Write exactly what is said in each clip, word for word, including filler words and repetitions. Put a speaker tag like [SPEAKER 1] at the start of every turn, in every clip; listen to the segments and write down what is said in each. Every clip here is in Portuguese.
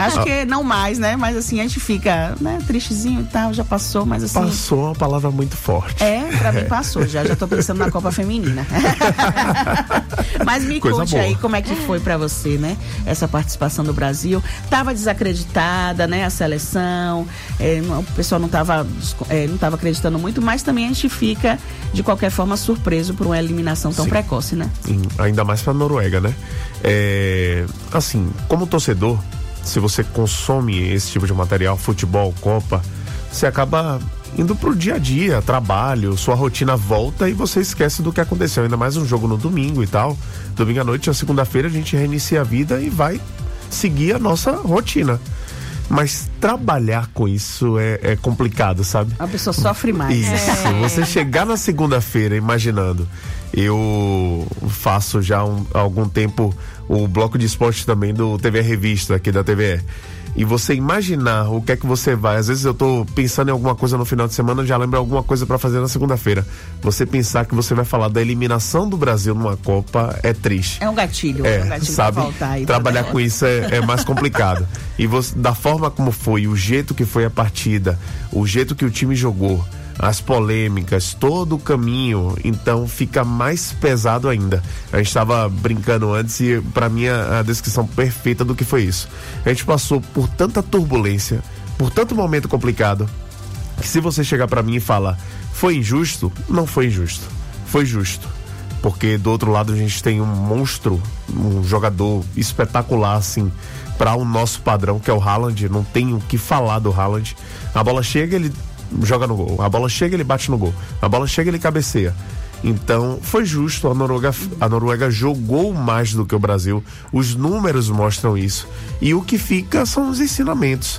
[SPEAKER 1] Acho que não mais, né? Mas assim, a gente fica, né, tristezinho e tal, já passou, mas assim...
[SPEAKER 2] Passou é uma palavra muito forte.
[SPEAKER 1] É, pra mim passou, já, já tô pensando na Copa Feminina. Mas me
[SPEAKER 2] Coisa
[SPEAKER 1] conte
[SPEAKER 2] boa.
[SPEAKER 1] aí como é que foi pra você, né? Essa participação do Brasil. Tava desacreditada, né? A seleção, é, o pessoal não tava, é, não tava acreditando muito, mas também a gente fica, de qualquer forma, surpreso por uma eliminação tão
[SPEAKER 2] Sim.
[SPEAKER 1] precoce, né?
[SPEAKER 2] Sim, ainda mais pra Noruega, né? É, assim, como torcedor, se você consome esse tipo de material, futebol, Copa, você acaba indo pro dia a dia, trabalho, sua rotina volta e você esquece do que aconteceu. Ainda mais um jogo no domingo e tal. Domingo à noite, na segunda-feira, a gente reinicia a vida e vai seguir a nossa rotina. Mas trabalhar com isso é, é complicado, sabe?
[SPEAKER 1] A pessoa sofre mais.
[SPEAKER 2] Isso,
[SPEAKER 1] É.
[SPEAKER 2] você chegar na segunda-feira imaginando, eu faço já um, há algum tempo o bloco de esporte também do T V Revista aqui da T V E. E você imaginar o que é que você vai, às vezes eu tô pensando em alguma coisa no final de semana, já lembro alguma coisa pra fazer na segunda-feira. Você pensar que você vai falar da eliminação do Brasil numa Copa é triste.
[SPEAKER 1] É um gatilho,
[SPEAKER 2] É,
[SPEAKER 1] é um gatilho
[SPEAKER 2] sabe?
[SPEAKER 1] pra voltar aí.
[SPEAKER 2] Trabalhar
[SPEAKER 1] pra
[SPEAKER 2] com isso é, é mais complicado. E você, da forma como foi, o jeito que foi a partida, o jeito que o time jogou, as polêmicas, todo o caminho, então fica mais pesado ainda. A gente estava brincando antes e pra mim a, a descrição perfeita do que foi isso. A gente passou por tanta turbulência, por tanto momento complicado, que se você chegar pra mim e falar foi injusto, não foi injusto, foi justo. Porque do outro lado a gente tem um monstro, um jogador espetacular assim, para o nosso padrão, que é o Haaland. Não tem o que falar do Haaland. A bola chega, ele joga no gol. A bola chega, ele bate no gol. A bola chega, ele cabeceia. Então, foi justo. A Noruega, a Noruega jogou mais do que o Brasil. Os números mostram isso. E o que fica são os ensinamentos.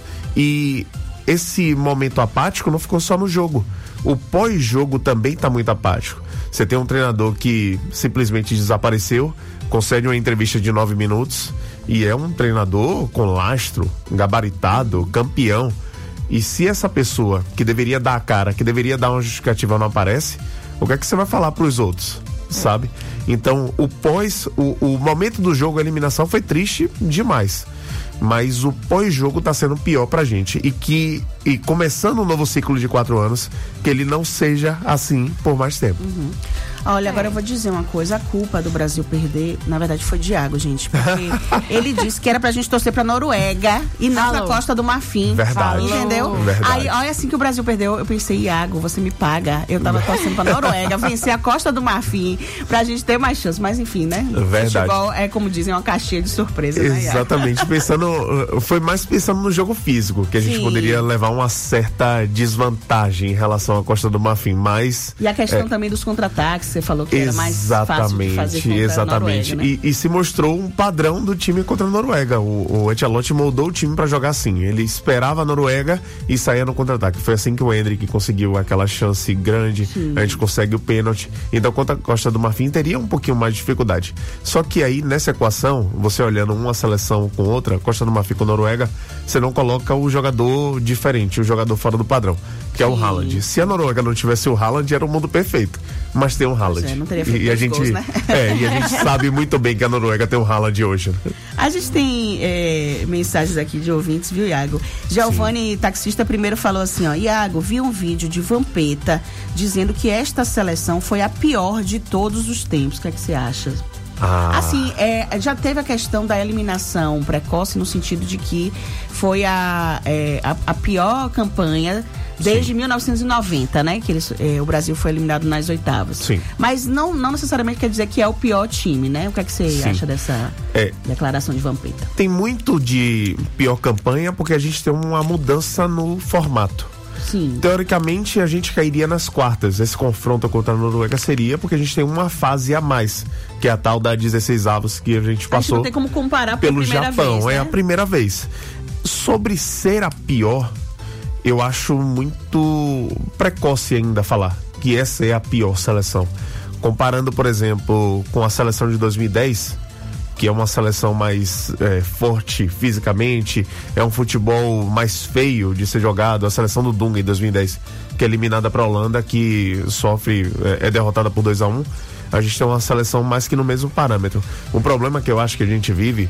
[SPEAKER 2] E esse momento apático não ficou só no jogo. O pós-jogo também está muito apático. Você tem um treinador que simplesmente desapareceu, concede uma entrevista de nove minutos e é um treinador com lastro, gabaritado, campeão. E se essa pessoa que deveria dar a cara, que deveria dar uma justificativa não aparece, o que é que você vai falar pros outros, sabe? Então, o pós, o, o momento do jogo, a eliminação foi triste demais. Mas o pós-jogo tá sendo pior pra gente. E que, e começando um novo ciclo de quatro anos, que ele não seja assim por mais tempo.
[SPEAKER 1] Uhum. Olha, agora eu vou dizer uma coisa, a culpa do Brasil perder, na verdade foi Diago, gente, porque ele disse que era pra gente torcer pra Noruega e não
[SPEAKER 3] Falou.
[SPEAKER 1] pra Costa do Marfim.
[SPEAKER 2] Verdade.
[SPEAKER 1] Entendeu?
[SPEAKER 2] Verdade.
[SPEAKER 1] Aí, olha, assim que o Brasil perdeu, eu pensei, Iago, você me paga. Eu tava torcendo pra Noruega, vencer a Costa do Marfim, pra gente ter mais chance, mas enfim, né?
[SPEAKER 2] Verdade.
[SPEAKER 1] Futebol é, como dizem, uma caixinha de surpresa, né, Iago?
[SPEAKER 2] Exatamente, pensando, foi mais pensando no jogo físico, que a gente
[SPEAKER 1] Sim.
[SPEAKER 2] poderia levar uma certa desvantagem em relação à Costa do Marfim, mas...
[SPEAKER 1] E a questão
[SPEAKER 2] é,
[SPEAKER 1] também dos contra-ataques, você falou que era mais fácil de fazer contra
[SPEAKER 2] exatamente.
[SPEAKER 1] a Noruega, né?
[SPEAKER 2] E, e se mostrou um padrão do time contra a Noruega. O, o Ancelotti moldou o time pra jogar assim. Ele esperava a Noruega e saía no contra-ataque. Foi assim que o Endrick conseguiu aquela chance grande. Sim. A gente consegue o pênalti. Então, contra a Costa do Marfim teria um pouquinho mais de dificuldade. Só que aí, nessa equação, você olhando uma seleção com outra, Costa do Marfim com Noruega, você não coloca o jogador diferente, o jogador fora do padrão, que é o Haaland. Se a Noruega não tivesse o Haaland, era o mundo perfeito. Mas tem o Haaland.
[SPEAKER 1] É, não teria feito
[SPEAKER 2] e, e a gente,
[SPEAKER 1] gols, né?
[SPEAKER 2] é, e a gente sabe muito bem que a Noruega tem o Haaland hoje.
[SPEAKER 1] A gente tem é, mensagens aqui de ouvintes, viu, Iago? Giovanni, taxista, primeiro falou assim, ó, Iago, vi um vídeo de Vampeta dizendo que esta seleção foi a pior de todos os tempos. O que é que você acha?
[SPEAKER 2] Ah.
[SPEAKER 1] Assim, é, já teve a questão da eliminação precoce no sentido de que foi a, é, a, a pior campanha desde Sim. mil novecentos e noventa, né? Que eles, é, o Brasil foi eliminado nas oitavas.
[SPEAKER 2] Sim.
[SPEAKER 1] Mas não, não necessariamente quer dizer que é o pior time, né? O que é que você
[SPEAKER 2] Sim.
[SPEAKER 1] acha dessa
[SPEAKER 2] é.
[SPEAKER 1] declaração de Vampeta?
[SPEAKER 2] Tem muito de pior campanha porque a gente tem uma mudança no formato.
[SPEAKER 1] Sim.
[SPEAKER 2] Teoricamente, a gente cairia nas quartas. Esse confronto contra a Noruega seria porque a gente tem uma fase a mais, que é a tal da dezesseis avos que a gente passou. A gente não
[SPEAKER 1] tem como comparar
[SPEAKER 2] pelo Japão.
[SPEAKER 1] Vez, né?
[SPEAKER 2] É a primeira vez. Sobre ser a pior, eu acho muito precoce ainda falar que essa é a pior seleção. Comparando, por exemplo, com a seleção de dois mil e dez, que é uma seleção mais é, forte fisicamente, é um futebol mais feio de ser jogado, a seleção do Dunga em dois mil e dez, que é eliminada para a Holanda, que sofre, é, é derrotada por dois a um. A gente tem uma seleção mais que no mesmo parâmetro. O problema que eu acho que a gente vive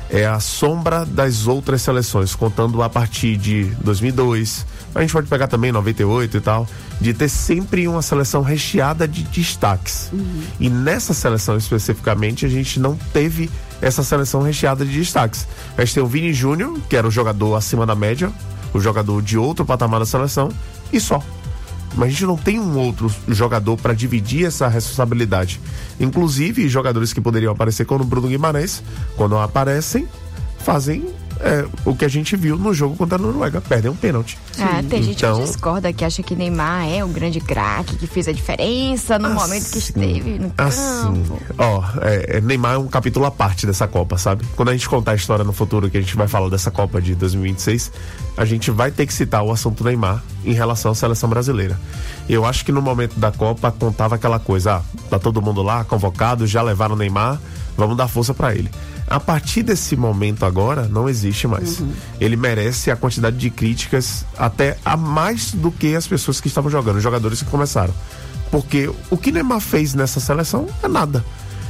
[SPEAKER 2] é a sombra das outras seleções, contando a partir de dois mil e dois, a gente pode pegar também noventa e oito e tal, de ter sempre uma seleção recheada de destaques. Uhum. E nessa seleção especificamente a gente não teve essa seleção recheada de destaques. A gente tem o Vini Júnior, que era o jogador acima da média, o jogador de outro patamar da seleção, e só. Mas a gente não tem um outro jogador para dividir essa responsabilidade. Inclusive, jogadores que poderiam aparecer como o Bruno Guimarães, quando aparecem, fazem é, o que a gente viu no jogo contra a Noruega, perdem um pênalti.
[SPEAKER 3] Ah, tem gente
[SPEAKER 2] então,
[SPEAKER 3] que discorda, que acha que Neymar é o grande craque, que fez a diferença no assim, momento que esteve no
[SPEAKER 2] assim,
[SPEAKER 3] campo.
[SPEAKER 2] Ó, é, Neymar é um capítulo à parte dessa Copa, sabe? Quando a gente contar a história no futuro, que a gente vai falar dessa Copa de dois mil e vinte e seis, a gente vai ter que citar o assunto Neymar em relação à seleção brasileira. Eu acho que no momento da Copa contava aquela coisa, ah, tá todo mundo lá, convocado, já levaram o Neymar, vamos dar força pra ele. A partir desse momento agora, não existe mais. Uhum. Ele merece a quantidade de críticas até a mais do que as pessoas que estavam jogando, os jogadores que começaram. Porque o que Neymar fez nessa seleção é nada.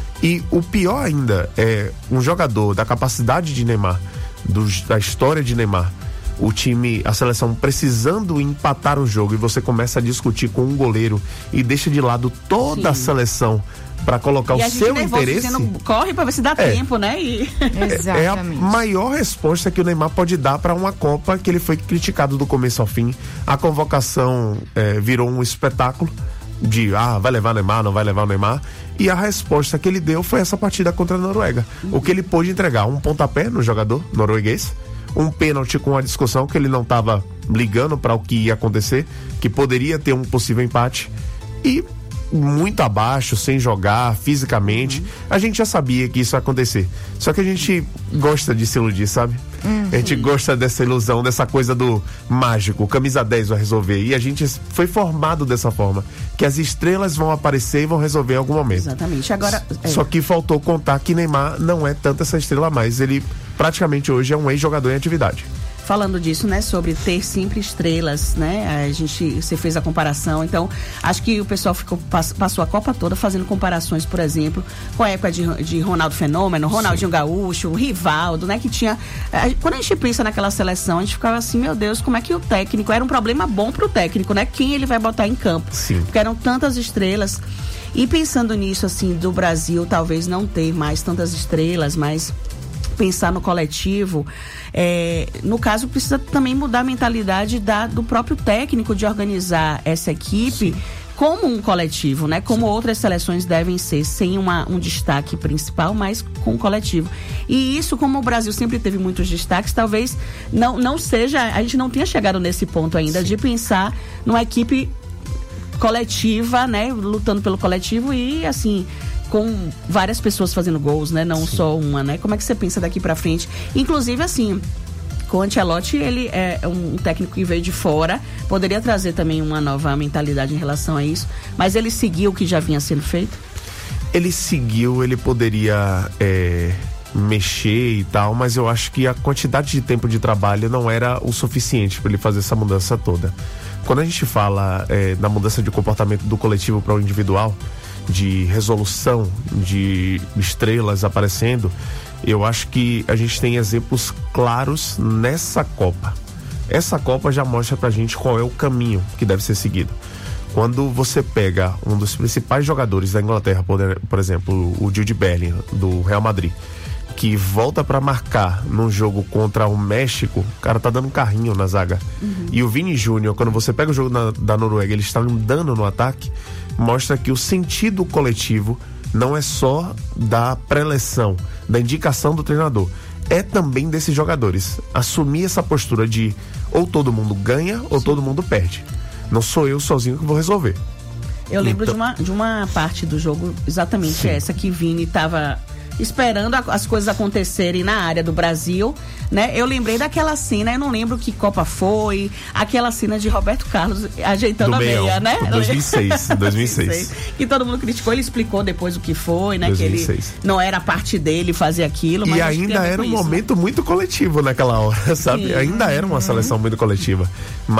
[SPEAKER 2] E o pior ainda é um jogador da capacidade de Neymar, do, da história de Neymar, o time, a seleção precisando empatar o jogo e você começa a discutir com um goleiro e deixa de lado toda Sim. a seleção para colocar e o seu interesse.
[SPEAKER 1] Dizendo, corre para ver se dá é, tempo, né? E...
[SPEAKER 2] é, é a maior resposta que o Neymar pode dar para uma Copa que ele foi criticado do começo ao fim. A convocação é, virou um espetáculo de, ah, vai levar o Neymar, não vai levar o Neymar. E a resposta que ele deu foi essa partida contra a Noruega. Uhum. O que ele pôde entregar, um pontapé no jogador norueguês, um pênalti com a discussão que ele não estava ligando para o que ia acontecer, que poderia ter um possível empate, e muito abaixo, sem jogar fisicamente. Uhum. A gente já sabia que isso ia acontecer, só que a gente gosta de se iludir, sabe? Uhum. A gente gosta dessa ilusão, dessa coisa do mágico, camisa dez vai resolver, e a gente foi formado dessa forma, que as estrelas vão aparecer e vão resolver em algum momento.
[SPEAKER 1] Exatamente. Agora, é...
[SPEAKER 2] Só que faltou contar que Neymar não é tanto essa estrela mais, ele praticamente hoje é um ex-jogador em atividade.
[SPEAKER 1] Falando disso, né, sobre ter sempre estrelas, né, a gente, você fez a comparação, então, acho que o pessoal ficou, passou a Copa toda fazendo comparações, por exemplo, com a época de, de Ronaldo Fenômeno, Ronaldinho Sim. Gaúcho, Rivaldo, né, que tinha, quando a gente pensa naquela seleção, a gente ficava assim, meu Deus, como é que o técnico, era um problema bom pro técnico, né, quem ele vai botar em campo,
[SPEAKER 2] Sim.
[SPEAKER 1] porque eram tantas estrelas, e pensando nisso, assim, do Brasil, talvez não ter mais tantas estrelas, mas pensar no coletivo, é, no caso precisa também mudar a mentalidade da, do próprio técnico de organizar essa equipe Sim. como um coletivo, né? Como Sim. outras seleções devem ser, sem uma, um destaque principal, mas com um coletivo. E isso, como o Brasil sempre teve muitos destaques, talvez não, não seja, a gente não tenha chegado nesse ponto ainda Sim. de pensar numa equipe coletiva, né? Lutando pelo coletivo e assim, com várias pessoas fazendo gols, né? Não Sim. só uma, né? Como é que você pensa daqui pra frente? Inclusive, assim, com o Ancelotti, ele é um técnico que veio de fora, poderia trazer também uma nova mentalidade em relação a isso, mas ele seguiu o que já vinha sendo feito?
[SPEAKER 2] Ele seguiu, ele poderia é, mexer e tal, mas eu acho que a quantidade de tempo de trabalho não era o suficiente para ele fazer essa mudança toda. Quando a gente fala é, da mudança de comportamento do coletivo para o individual, de resolução, de estrelas aparecendo, eu acho que a gente tem exemplos claros nessa Copa. Essa Copa já mostra pra gente qual é o caminho que deve ser seguido. Quando você pega um dos principais jogadores da Inglaterra, por, por exemplo, o Jude Bellingham, do Real Madrid, que volta pra marcar num jogo contra o México, o cara tá dando um carrinho na zaga. Uhum. E o Vini Júnior, quando você pega o jogo na, da Noruega, ele está andando no ataque, mostra que o sentido coletivo não é só da preleção, da indicação do treinador, é também desses jogadores. Assumir essa postura de ou todo mundo ganha ou Sim. todo mundo perde. Não sou eu sozinho que vou resolver.
[SPEAKER 1] Eu lembro então... de, uma, de uma parte do jogo, exatamente Sim. essa, que Vini estava esperando a, as coisas acontecerem na área do Brasil, né? Eu lembrei daquela cena, eu não lembro que Copa foi, aquela cena de Roberto Carlos ajeitando
[SPEAKER 2] do
[SPEAKER 1] a meia,
[SPEAKER 2] meião,
[SPEAKER 1] né?
[SPEAKER 2] dois mil e seis, dois mil e seis.
[SPEAKER 1] Que todo mundo criticou, ele explicou depois o que foi, né? dois mil e seis. Que ele não era parte dele fazer aquilo. Mas
[SPEAKER 2] e ainda era um isso, momento né? muito coletivo naquela hora, sabe? Sim. Ainda era uma seleção muito coletiva.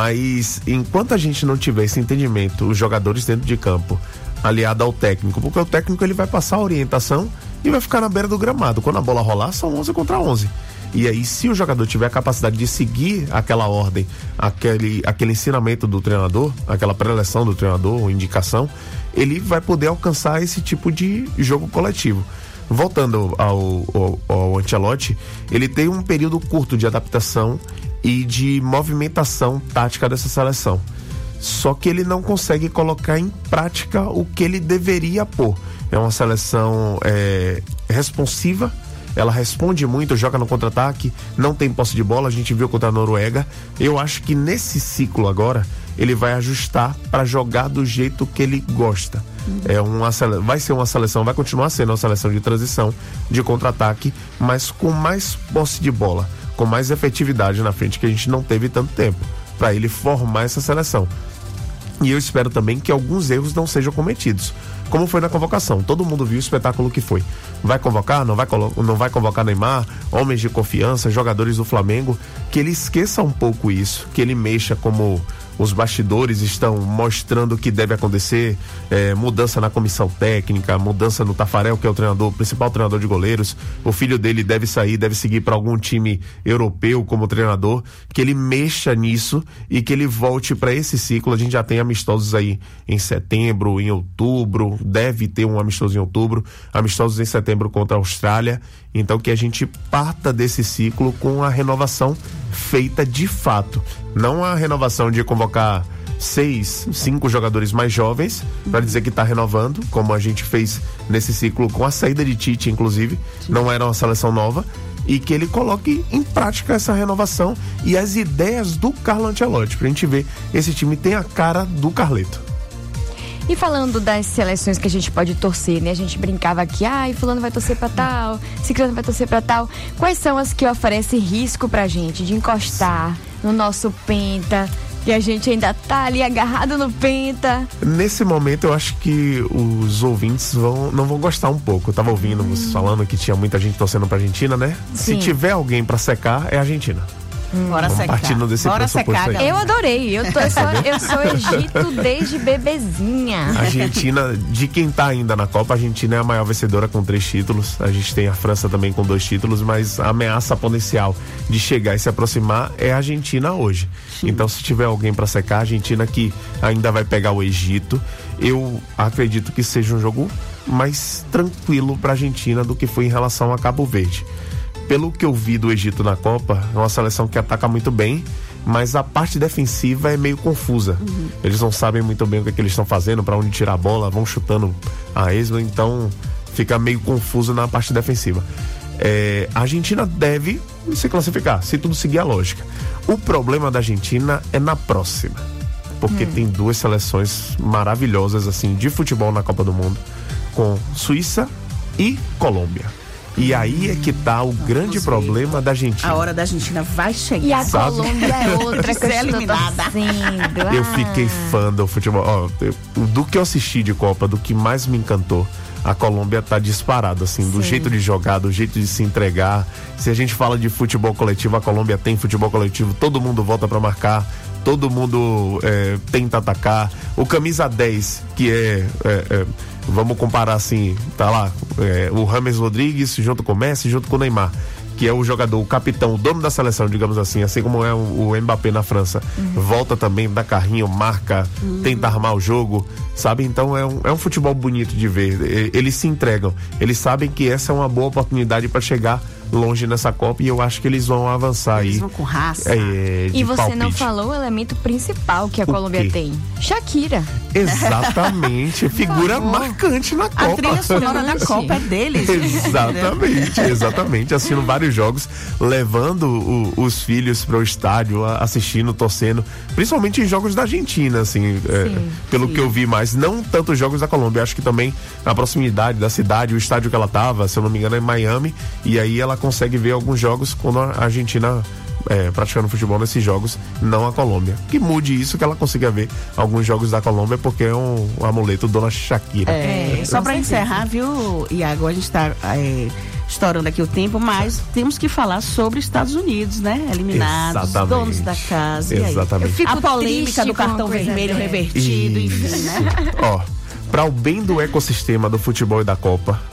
[SPEAKER 2] Mas enquanto a gente não tiver esse entendimento, os jogadores dentro de campo, aliado ao técnico, porque o técnico ele vai passar a orientação e vai ficar na beira do gramado. Quando a bola rolar, são onze contra onze. E aí, se o jogador tiver a capacidade de seguir aquela ordem, aquele, aquele ensinamento do treinador, aquela preleção do treinador, ou indicação, ele vai poder alcançar esse tipo de jogo coletivo. Voltando ao, ao, ao Ancelotti, ele tem um período curto de adaptação e de movimentação tática dessa seleção. Só que ele não consegue colocar em prática o que ele deveria pôr. É uma seleção é, responsiva, ela responde muito, joga no contra-ataque, não tem posse de bola, a gente viu contra a Noruega. Eu acho que nesse ciclo agora, ele vai ajustar para jogar do jeito que ele gosta. Uhum. É uma, vai ser uma seleção, vai continuar sendo uma seleção de transição, de contra-ataque, mas com mais posse de bola, com mais efetividade na frente, que a gente não teve tanto tempo, para ele formar essa seleção. E eu espero também que alguns erros não sejam cometidos, como foi na convocação. Todo mundo viu o espetáculo que foi. Vai convocar? Não vai, não vai convocar Neymar? Homens de confiança, jogadores do Flamengo, que ele esqueça um pouco isso, que ele mexa como os bastidores estão mostrando o que deve acontecer, é, mudança na comissão técnica, mudança no Tafarel, que é o treinador, o principal treinador de goleiros. O filho dele deve sair, deve seguir para algum time europeu como treinador, que ele mexa nisso e que ele volte para esse ciclo. A gente já tem amistosos aí em setembro, em outubro, deve ter um amistoso em outubro, amistosos em setembro contra a Austrália. Então que a gente parta desse ciclo com a renovação feita de fato, não a renovação de convocar seis, cinco jogadores mais jovens para dizer que está renovando, como a gente fez nesse ciclo com a saída de Tite, inclusive. Sim. Não era uma seleção nova, e que ele coloque em prática essa renovação e as ideias do Carlo Ancelotti, pra gente ver, esse time tem a cara do Carleto.
[SPEAKER 3] E falando das seleções que a gente pode torcer, né? A gente brincava aqui, ai, fulano vai torcer pra tal, ciclano vai torcer pra tal. Quais são as que oferecem risco pra gente de encostar no nosso penta, que a gente ainda tá ali agarrado no penta?
[SPEAKER 2] Nesse momento eu acho que os ouvintes vão, não vão gostar um pouco. Eu tava ouvindo hum. vocês falando que tinha muita gente torcendo pra Argentina, né?
[SPEAKER 3] Sim.
[SPEAKER 2] Se tiver alguém pra secar, é a Argentina.
[SPEAKER 1] Hum. Bora secar.
[SPEAKER 2] Partindo desse
[SPEAKER 1] Bora secar,
[SPEAKER 3] eu adorei. Eu, tô, eu, sou, eu sou Egito desde bebezinha.
[SPEAKER 2] A Argentina, de quem tá ainda na Copa, a Argentina é a maior vencedora com três títulos. A gente tem a França também com dois títulos, mas a ameaça potencial de chegar e se aproximar é a Argentina hoje. Sim. Então, se tiver alguém para secar, a Argentina que ainda vai pegar o Egito, eu acredito que seja um jogo mais tranquilo pra Argentina do que foi em relação a Cabo Verde. Pelo que eu vi do Egito na Copa, é uma seleção que ataca muito bem, mas a parte defensiva é meio confusa. Uhum. Eles não sabem muito bem o que, é que eles estão fazendo, para onde tirar a bola, vão chutando a esmo, então fica meio confuso na parte defensiva. É, a Argentina deve se classificar, se tudo seguir a lógica. O problema da Argentina é na próxima, porque uhum. tem duas seleções maravilhosas assim de futebol na Copa do Mundo, com Suíça e Colômbia. E aí é que tá o grande problema da Argentina.
[SPEAKER 1] A hora da Argentina vai chegar.
[SPEAKER 3] E a
[SPEAKER 1] sabe?
[SPEAKER 3] Colômbia é outra que é eliminada. Ah.
[SPEAKER 2] Eu fiquei fã do futebol. Ó, eu, do que eu assisti de Copa, do que mais me encantou, a Colômbia tá disparada, assim, Sim. do jeito de jogar, do jeito de se entregar. Se a gente fala de futebol coletivo, a Colômbia tem futebol coletivo, todo mundo volta pra marcar, todo mundo é, tenta atacar. O camisa dez, que é... é, é vamos comparar assim, tá lá, é, o James Rodrigues junto com o Messi, junto com o Neymar, que é o jogador, o capitão, o dono da seleção, digamos assim, assim como é o, o Mbappé na França. Uhum. Volta também, dá carrinho, marca, uhum. tenta armar o jogo, sabe? Então é um, é um futebol bonito de ver. Eles se entregam, eles sabem que essa é uma boa oportunidade para chegar longe nessa Copa, e eu acho que eles vão avançar
[SPEAKER 1] eles
[SPEAKER 2] aí.
[SPEAKER 1] Eles vão com raça.
[SPEAKER 2] É,
[SPEAKER 3] e você
[SPEAKER 2] palpite.
[SPEAKER 3] Não falou o elemento principal que a o Colômbia quê? tem. Shakira.
[SPEAKER 2] Exatamente. Figura marcante na Copa.
[SPEAKER 1] A trilha sonora da Copa é deles.
[SPEAKER 2] Exatamente, exatamente. Assistindo vários jogos, levando o, os filhos para o estádio, assistindo, torcendo, principalmente em jogos da Argentina, assim, é, pelo sim. que eu vi mais. Não tanto os jogos da Colômbia, acho que também a proximidade da cidade, o estádio que ela tava, se eu não me engano, é em Miami, e aí ela consegue ver alguns jogos quando a Argentina é, praticando futebol nesses jogos, não a Colômbia. Que mude isso, que ela consiga ver alguns jogos da Colômbia, porque é um, um amuleto Dona Shakira.
[SPEAKER 1] É, é, só pra encerrar, viu, Iago, a gente tá é, estourando aqui o tempo, mas temos que falar sobre Estados Unidos, né? Eliminados,
[SPEAKER 2] Exatamente.
[SPEAKER 1] donos da casa.
[SPEAKER 2] Exatamente.
[SPEAKER 1] A polêmica do cartão vermelho
[SPEAKER 3] dessa.
[SPEAKER 1] revertido,
[SPEAKER 2] Isso.
[SPEAKER 1] enfim, né?
[SPEAKER 2] Ó, para o bem do ecossistema do futebol e da Copa,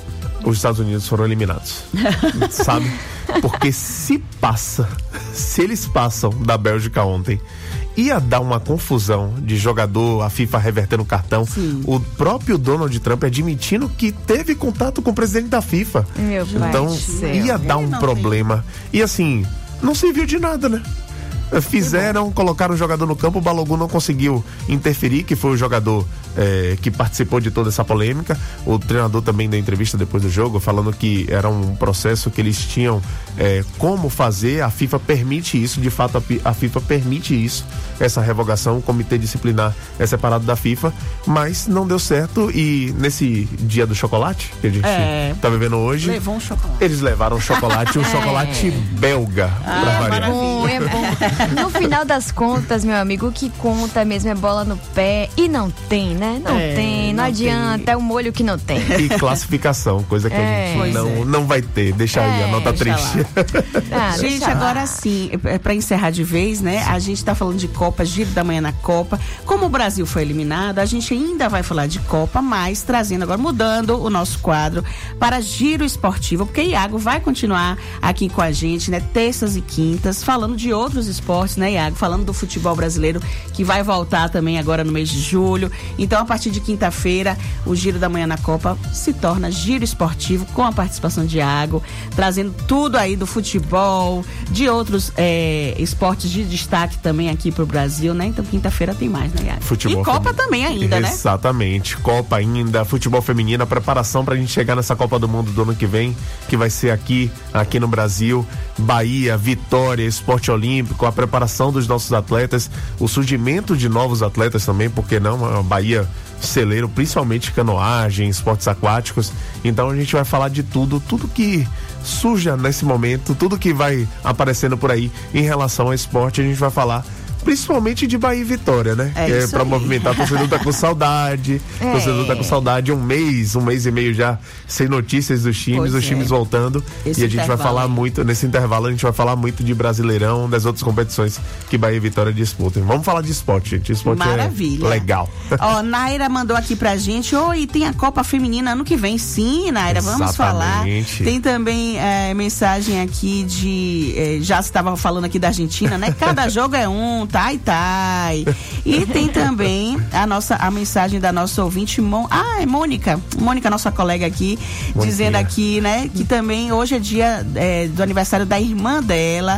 [SPEAKER 2] os Estados Unidos foram eliminados. Sabe? Porque se passa, se eles passam da Bélgica ontem, ia dar uma confusão de jogador, a FIFA revertendo o cartão. Sim. O próprio Donald Trump admitindo que teve contato com o presidente da FIFA.
[SPEAKER 3] Meu pai
[SPEAKER 2] então,
[SPEAKER 3] do céu.
[SPEAKER 2] ia dar um problema. Tem. E assim, não serviu de nada, né? Fizeram, colocaram o jogador no campo, o Balogun não conseguiu interferir, que foi o jogador é, que participou de toda essa polêmica. O treinador também da entrevista depois do jogo, falando que era um processo que eles tinham é, como fazer, a FIFA permite isso, de fato a, a FIFA permite isso, essa revogação, o comitê disciplinar é separado da FIFA, mas não deu certo. E nesse dia do chocolate, que a gente é, tá vivendo hoje,
[SPEAKER 1] levou um chocolate.
[SPEAKER 2] Eles levaram um chocolate, um é. chocolate belga,
[SPEAKER 3] ah, pra variar. Bom, é bom. No final das contas, meu amigo, o que conta mesmo é bola no pé. E não tem, né? Não é, tem, não, não adianta, tem. É o molho que não tem.
[SPEAKER 2] E classificação, coisa que é, a gente não, é. não vai ter. Deixa é, aí a nota triste.
[SPEAKER 1] Ah, gente, agora sim, pra encerrar de vez, né? A gente tá falando de Copa, giro da manhã na Copa. Como o Brasil foi eliminado, a gente ainda vai falar de Copa, mas trazendo agora, mudando o nosso quadro para giro esportivo, porque Iago vai continuar aqui com a gente, né? Terças e quintas, falando de outros esportes. Esportes, né, Iago? Falando do futebol brasileiro, que vai voltar também agora no mês de julho. Então, a partir de quinta-feira, o Giro da Manhã na Copa se torna giro esportivo, com a participação de Iago, trazendo tudo aí do futebol, de outros é, esportes de destaque também aqui pro Brasil, né? Então, quinta-feira tem mais, né, Iago?
[SPEAKER 2] Futebol
[SPEAKER 1] e Copa
[SPEAKER 2] feminino.
[SPEAKER 1] Também ainda, né?
[SPEAKER 2] Exatamente. Copa ainda, futebol feminino, a preparação pra gente chegar nessa Copa do Mundo do ano que vem, que vai ser aqui, aqui no Brasil. Bahia, Vitória, Esporte Olímpico, a preparação dos nossos atletas, o surgimento de novos atletas também, porque não, a Bahia celeiro, principalmente canoagem, esportes aquáticos. Então a gente vai falar de tudo, tudo que surja nesse momento, tudo que vai aparecendo por aí em relação ao esporte, a gente vai falar principalmente de Bahia e Vitória, né?
[SPEAKER 1] É,
[SPEAKER 2] é pra aí. movimentar, o torcedor tá com saudade, o é. torcedor tá com saudade, um mês, um mês e meio já sem notícias dos times, pois os é. times voltando. Esse e a gente vai falar aí. muito, nesse intervalo a gente vai falar muito de Brasileirão, das outras competições que Bahia e Vitória disputam. Vamos falar de esporte, gente, esporte
[SPEAKER 1] Maravilha.
[SPEAKER 2] é legal.
[SPEAKER 1] Ó, Naira mandou aqui pra gente, oi, tem a Copa Feminina ano que vem, sim, Naira, vamos
[SPEAKER 2] Exatamente.
[SPEAKER 1] falar. Tem também é, mensagem aqui de, é, já se estava falando aqui da Argentina, né? Cada jogo é um, Tai, tai. E tem também a nossa a mensagem da nossa ouvinte, Mon... ah, é Mônica, Mônica, nossa colega aqui, Bom dizendo dia. aqui, né, que também hoje é dia é, do aniversário da irmã dela,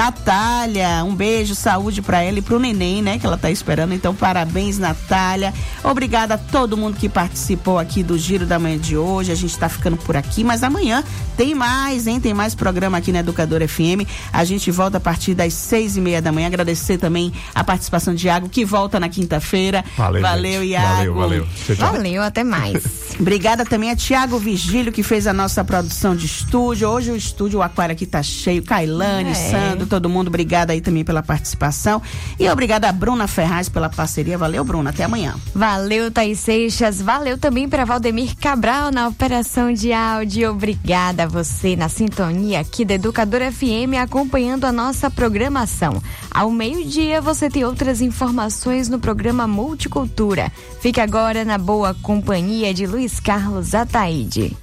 [SPEAKER 1] Natália. Um beijo, saúde pra ela e pro neném, né, que ela tá esperando. Então, parabéns, Natália. Obrigada a todo mundo que participou aqui do Giro da Manhã de hoje. A gente tá ficando por aqui, mas amanhã tem mais, hein? Tem mais programa aqui na Educadora F M. A gente volta a partir das seis e meia da manhã. Agradecer também a participação de Iago, que volta na quinta-feira.
[SPEAKER 2] Valeu,
[SPEAKER 1] valeu Iago.
[SPEAKER 2] Valeu, valeu.
[SPEAKER 3] Valeu, até mais.
[SPEAKER 1] Obrigada também a Tiago Vigílio, que fez a nossa produção de estúdio. Hoje o estúdio, o aquário aqui tá cheio. Kailane, é. Sandro, todo mundo, obrigada aí também pela participação. E obrigada a Bruna Ferraz pela parceria. Valeu, Bruna. Até amanhã.
[SPEAKER 3] Valeu, Thaís Seixas. Valeu também para Valdemir Cabral na operação de áudio. Obrigada a você na sintonia aqui da Educadora F M, acompanhando a nossa programação. Ao meio-dia você tem outras informações no programa Multicultura. Fique agora na boa companhia de Luiz Carlos Ataíde.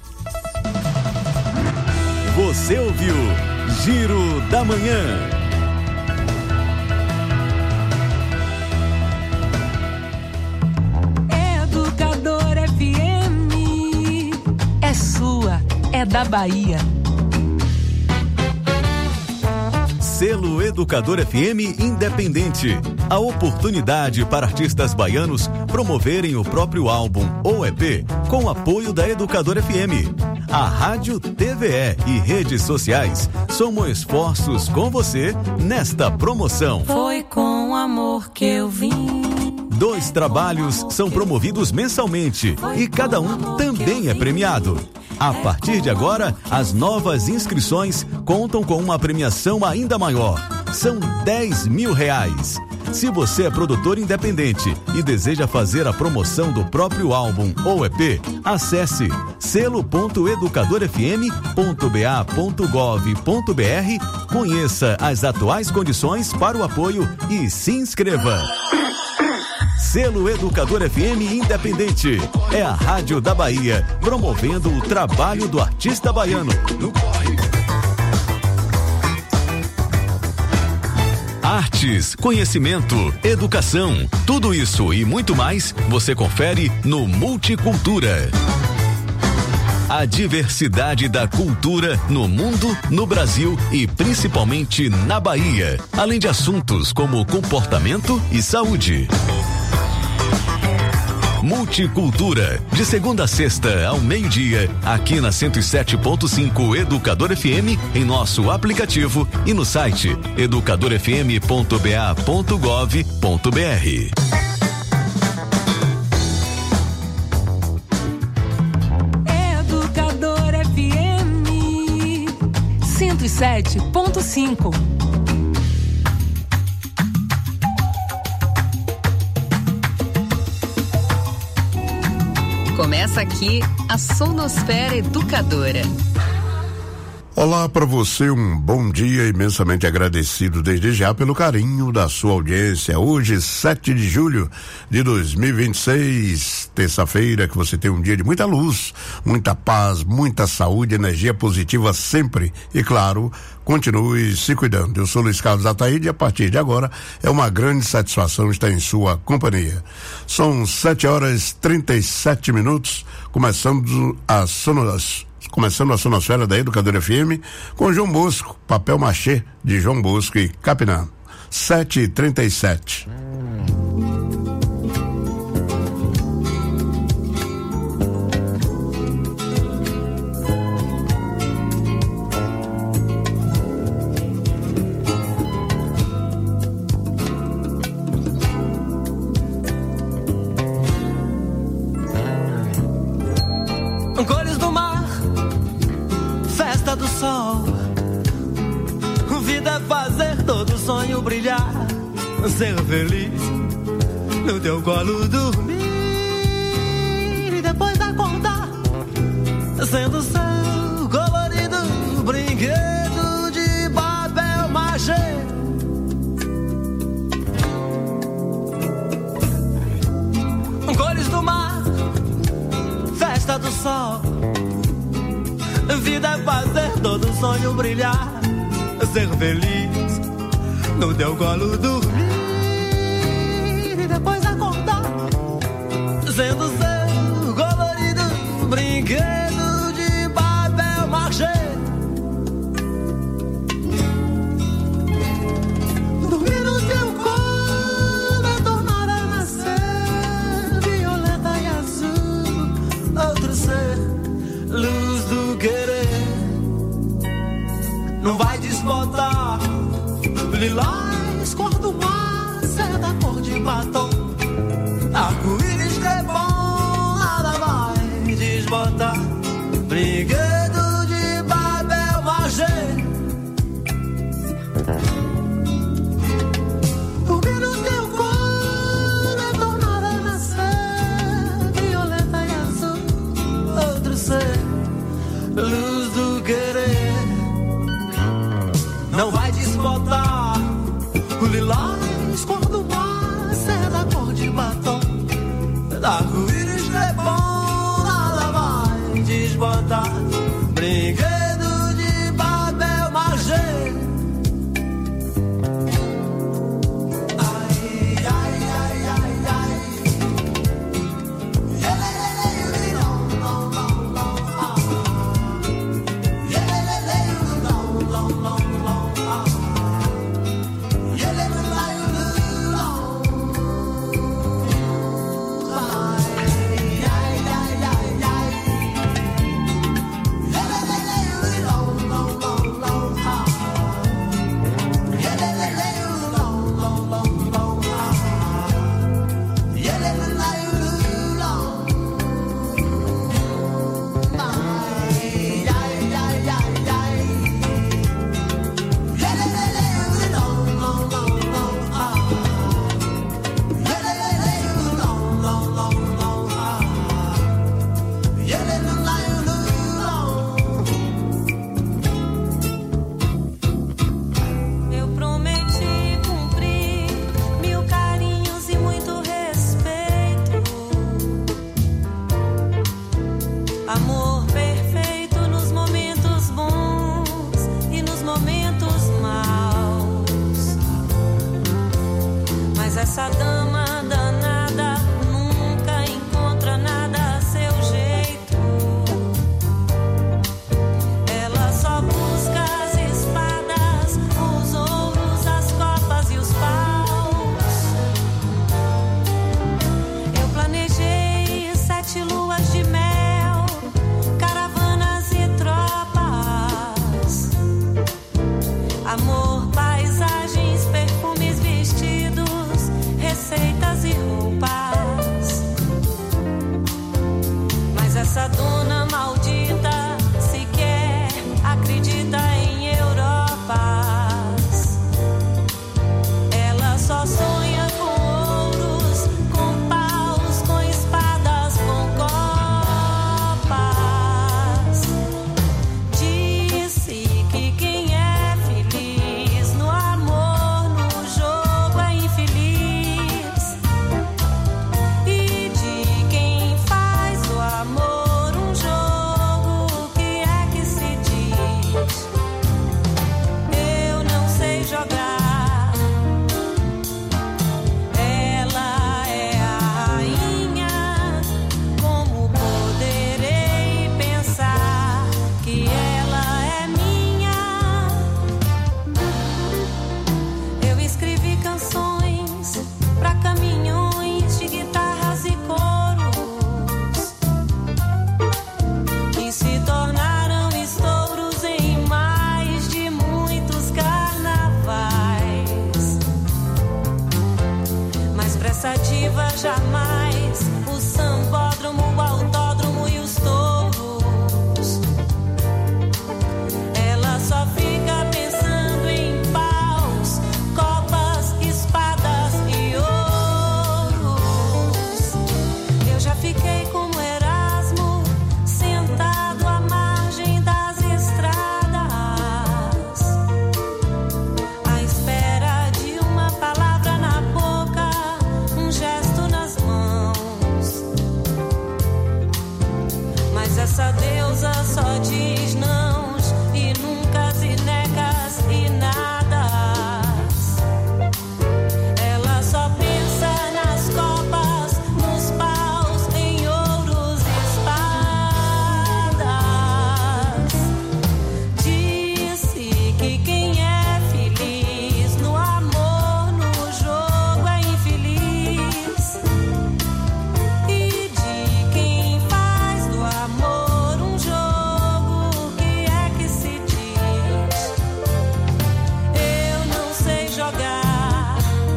[SPEAKER 4] Você ouviu Giro da Manhã.
[SPEAKER 5] Educadora F M é sua, é da Bahia.
[SPEAKER 4] Selo Educador F M Independente. A oportunidade para artistas baianos promoverem o próprio álbum ou E P com apoio da Educador F M. A rádio, T V E e redes sociais somam esforços com você nesta promoção.
[SPEAKER 5] Foi com amor que eu vim.
[SPEAKER 4] Dois trabalhos são promovidos mensalmente e cada um também é premiado. A partir de agora, as novas inscrições contam com uma premiação ainda maior. São dez mil reais. Se você é produtor independente e deseja fazer a promoção do próprio álbum ou E P, acesse selo ponto educador f m ponto b a ponto gov ponto b r, conheça as atuais condições para o apoio e se inscreva. Selo Educador F M Independente. É a Rádio da Bahia, promovendo o trabalho do artista baiano. Artes, conhecimento, educação, tudo isso e muito mais você confere no Multicultura. A diversidade da cultura no mundo, no Brasil e principalmente na Bahia, além de assuntos como comportamento e saúde. Multicultura, de segunda a sexta ao meio-dia, aqui na cento e sete ponto cinco Educador F M, em nosso aplicativo e no site educador f m ponto b a ponto gov ponto b r.
[SPEAKER 5] Educador F M cento e sete ponto cinco. Começa aqui a Sonosfera Educadora.
[SPEAKER 6] Olá para você, um bom dia, imensamente agradecido desde já pelo carinho da sua audiência. Hoje, sete de julho de dois mil e vinte e seis, terça-feira, que você tenha um dia de muita luz, muita paz, muita saúde, energia positiva sempre e, claro, continue se cuidando. Eu sou Luiz Carlos Ataíde e a partir de agora é uma grande satisfação estar em sua companhia. São sete horas e trinta e sete minutos, começando a sonoras. Começando a sonosfera da Educadora F M com João Bosco, papel machê de João Bosco e Capinã. sete e trinta e sete.
[SPEAKER 7] Cores do mar, festa do sol, vida é fazer todo sonho brilhar, ser feliz, no teu colo dormir e depois acordar, sendo seu colorido brinquedo de papel machê. Cores do mar, festa do sol, vida é fazer todo sonho brilhar, ser feliz, no teu colo dormir e depois acordar, sendo seu colorido brinquedo de papel machê. Dormir no teu colo é tornar a nascer violeta e azul, outro ser, luz do querer. Não vai desbotar lilás, cor do mar, seda, cor de batom, arco-íris que é bom, nada vai desbotar brinquedo de papel machê. Dormir no teu colo é tornar a nascer violeta e azul, outro ser, luz do querer. Não vai desbotar o lilás, cor do mar, seda, cor de batom, arco-íris que é bom, nada vai desbotar brinquedo de papel machê. Ai, ai, ai, ai, ai. Like
[SPEAKER 8] essa dama danada nunca encontra nada a seu jeito. Ela só busca as espadas, os ouros, as copas e os paus. Eu planejei sete luas de mel, caravanas e tropas, amor, paisagens, perfumes, vestidos, receitas e roupas. Mas essa dona maldita sequer acredita em Europas. Ela só sonha com ouros, com paus, com espadas, com copas. Disse que quem é feliz no amor, no jogo é infeliz. E de quem faz do amor um jogo, o que é que se diz? Eu não sei jogar. Ela é a rainha. Como poderei pensar que ela é minha? Eu escrevi canções pra caminhões de guitarras e coros, que se tornaram estouros em mais de muitos carnavais. Mas pra essa diva jamais o sambódromo, o autódromo e os touros. Ela só fica pensando em paus, copas, espadas e ouros. Eu já fiquei como Erasmo, sentado à margem das estradas, à espera de uma palavra na boca, um gesto nas mãos. Mas essa deusa só diz nãos e nunca e necas e nadas. Ela só pensa nas copas, nos paus, em ouros e espadas. Disse que quem é feliz no amor, no jogo é infeliz. E de quem faz do amor um jogo, o que é que se diz? Eu não sei jogar.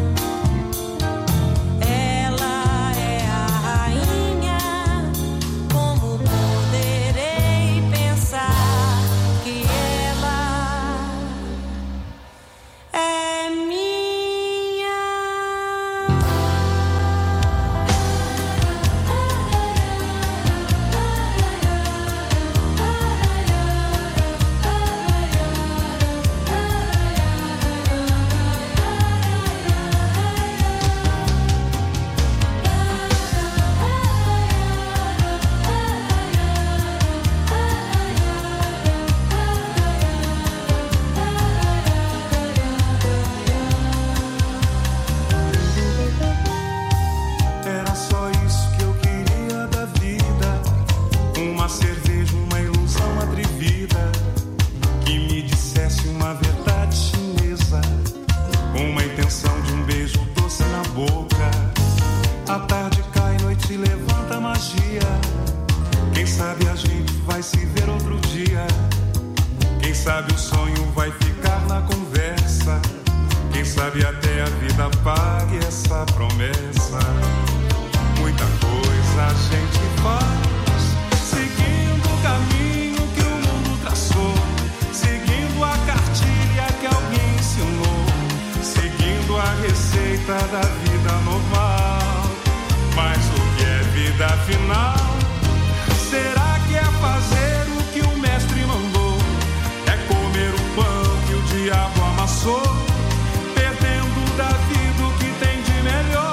[SPEAKER 8] Ela é a rainha. Como poderei pensar que ela é minha?
[SPEAKER 9] Era só isso que eu queria da vida. Uma cerveja, uma ilusão atrevida, que me dissesse uma verdade chinesa, com uma intenção de um beijo doce na boca. A tarde cai, noite levanta magia. Quem sabe a gente vai se ver outro dia. Quem sabe o sonho vai ficar na conversa. Quem sabe até a vida pague essa promessa. Muita coisa a gente faz, seguindo o caminho que o mundo traçou, seguindo a cartilha que alguém ensinou, seguindo a receita da vida normal. Mas o que é vida afinal? Será que é fazer o que o mestre mandou? É comer o pão que o diabo amassou, perdendo da vida o que tem de melhor.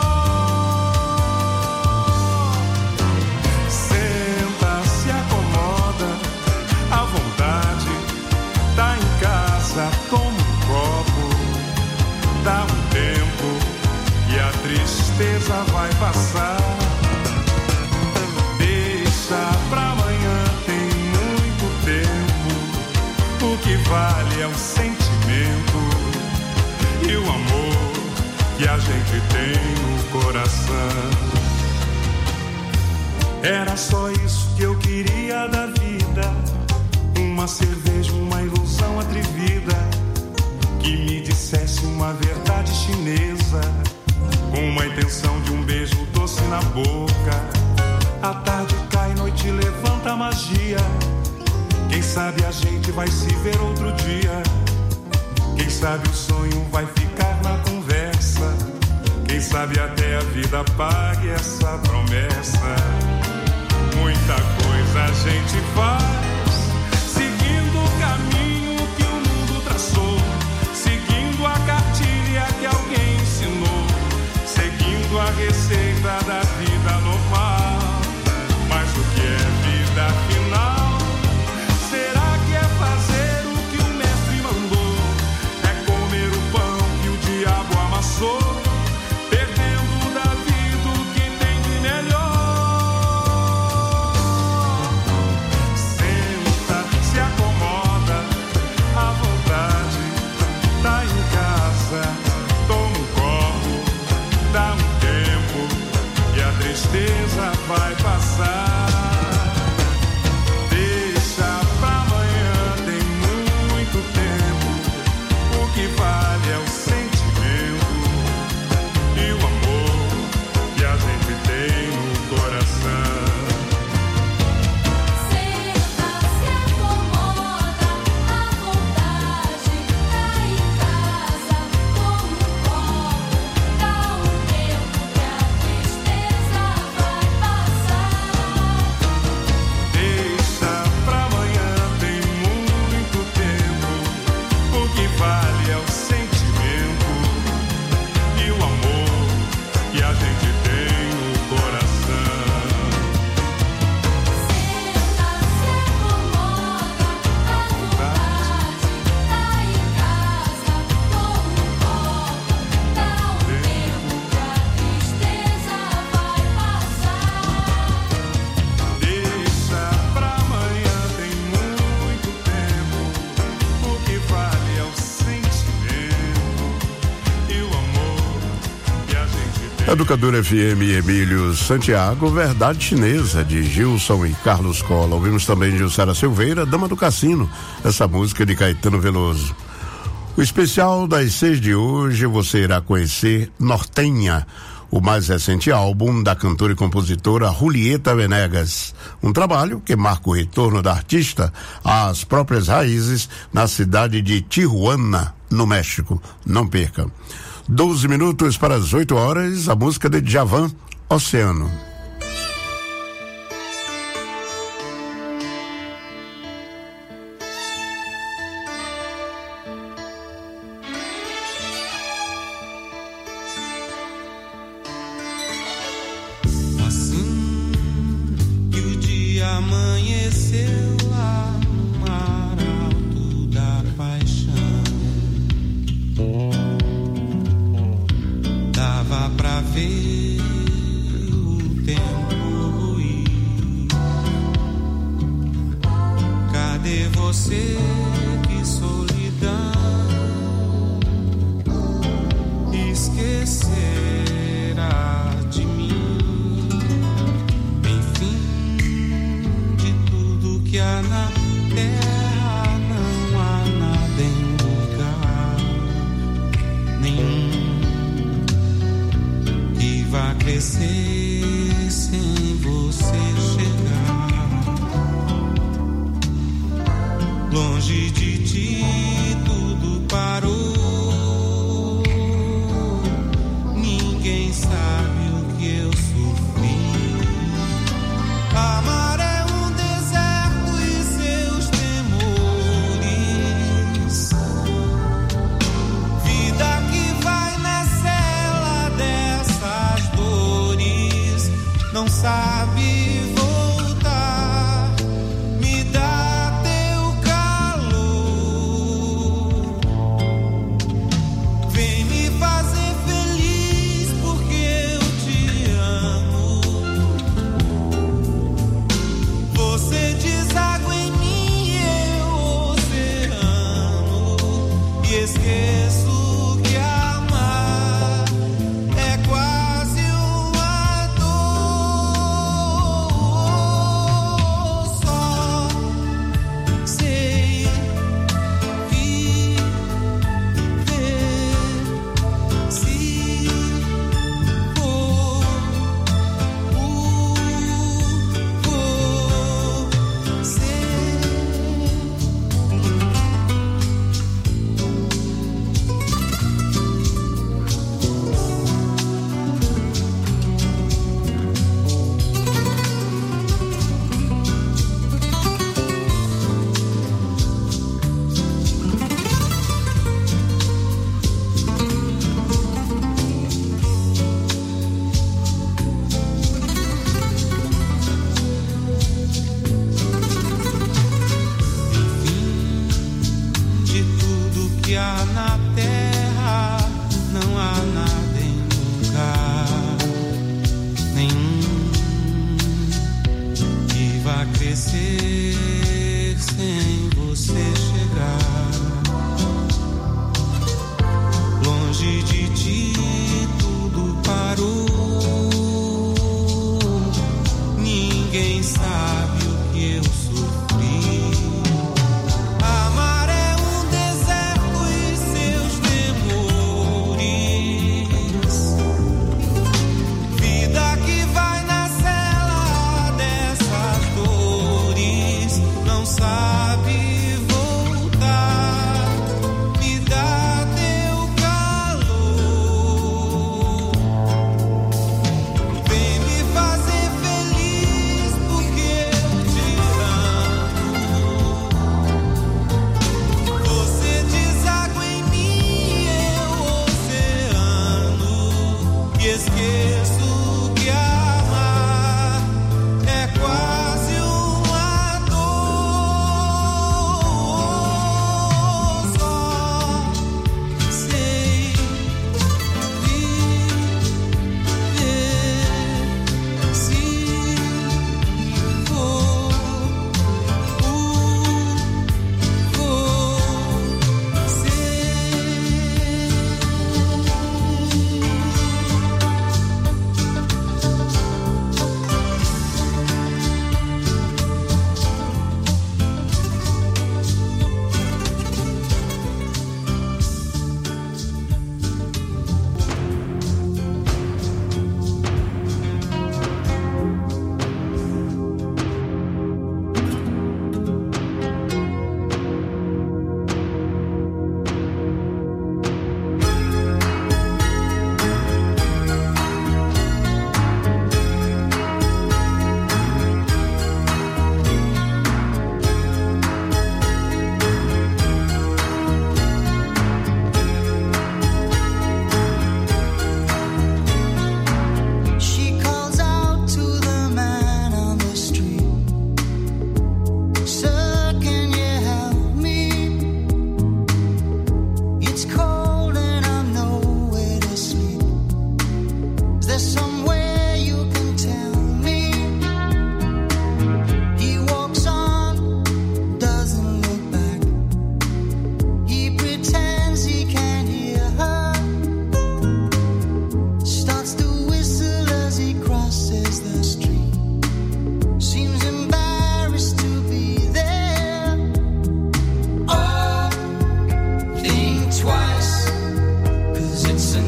[SPEAKER 9] Senta, se acomoda, à vontade, tá em casa, toma um copo, dá um tempo e a tristeza vai passar. Deixa pra amanhã, tem muito tempo. O que vale é o sentimento e o amor que a gente tem no coração. Era só isso que eu queria da vida, uma cerveja, uma ilusão atrevida, que me dissesse uma verdade chinesa, com uma intenção de um beijo doce na boca. A tarde cai, noite levanta a magia, quem sabe a gente vai se ver outro dia. Quem sabe o sonho vai ficar na conversa, quem sabe até a vida pague essa promessa. Muita coisa a gente faz, seguindo o caminho que o mundo traçou, seguindo a cartilha que alguém ensinou, seguindo a receita da vida normal. Mas o que é vida afinal? Será que é fazer o que o mestre mandou? É comer o pão que o diabo amassou, perdendo da vida o que tem de melhor. Senta, se acomoda, à vontade, tá em casa, toma um copo, dá um tempo e a tristeza vai passar. Deixa pra amanhã, tem muito tempo. O que vale é o sentimento e o amor que a gente tem no coração.
[SPEAKER 8] Senta, se acomoda, à vontade, tá em casa, toma um copo, dá um tempo que a tristeza vai passar.
[SPEAKER 9] Deixa pra amanhã, tem muito tempo. O que vale é o sentimento e o amor que a gente tem no coração.
[SPEAKER 8] Senta, se acomoda, à vontade, tá em casa, toma um copo, dá um tempo que a tristeza vai passar.
[SPEAKER 9] Deixa pra amanhã, tem muito tempo. O que vale é o sentimento e o amor que a gente tem.
[SPEAKER 6] Educador F M Emílio Santiago, Verdade Chinesa, de Gilson e Carlos Cola. Ouvimos também de Jussara Silveira, Dama do Cassino, essa música de Caetano Veloso. O especial das seis de hoje, você irá conhecer Nortenha, o mais recente álbum da cantora e compositora Julieta Venegas. Um trabalho que marca o retorno da artista às próprias raízes na cidade de Tijuana, no México. Não perca. doze minutos para as oito horas, a música de Djavan, Oceano.
[SPEAKER 7] Assim que o dia amanheceu lá no mar alto da paixão, dava pra ver o tempo ruir. Cadê você? Que solidão esquecerá de mim. Enfim, de tudo que há na terra, não há nada em lugar nenhum que vá crescer sem você chegar. Longe de ti tudo parou, ninguém sabe o que eu sofri. Amar é um deserto e seus temores, vida que vai na cela dessas dores, não sabe voltar. Me dá teu calor, vem me fazer feliz, porque eu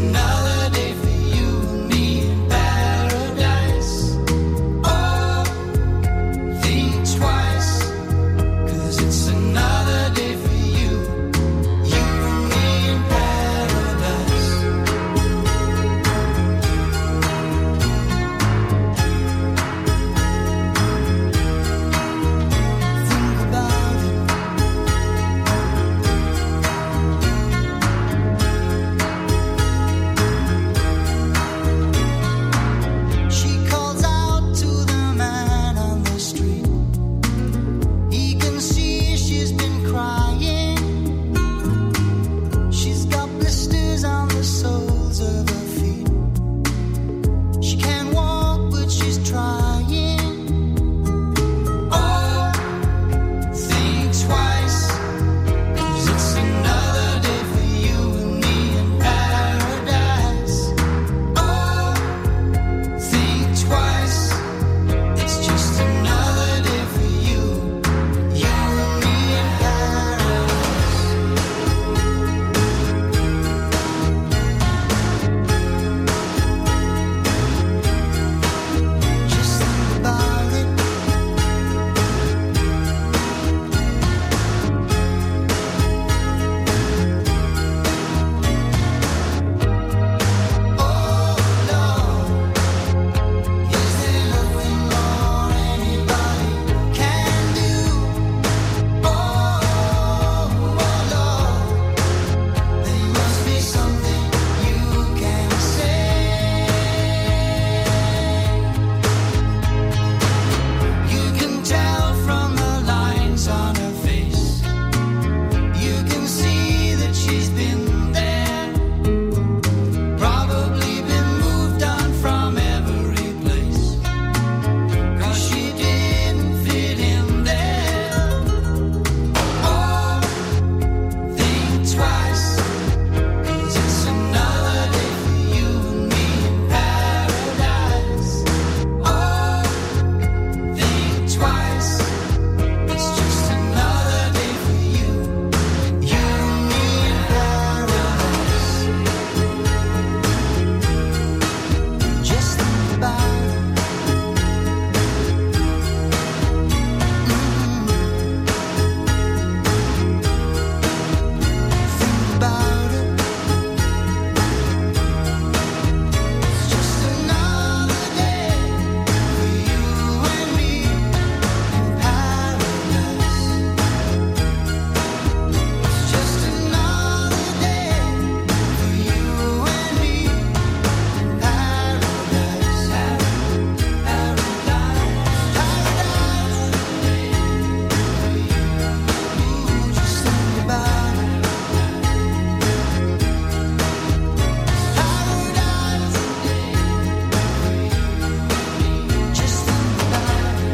[SPEAKER 7] another day for you and me in paradise. Oh, think twice, 'cause it's another day for you, you and me in paradise. Think about it. She calls out to the man on the street. He can see she's been crying. She's got blisters on the soles of her feet. She can't walk, but she's trying. Oh, think twice, 'cause it's another day for you and me in paradise. Oh, think twice, it's just another day for you, you and me in paradise. Just think about it. Oh Lord, is there nothing more anybody can do? Oh Lord, there must be something you can say. You can tell from the lines on her face. You can see that she's been there, probably been moved on from every place, 'cause she didn't fit in there. Oh, think twice, 'cause it's another day for you and me in paradise. Oh, think twice, it's just another day for you, you and me in paradise. Just think about it. Think about it. It's just another day for you and me in paradise. It's just another day for you and me in paradise. Paradise, ooh, just think about it. Paradise, just think about it.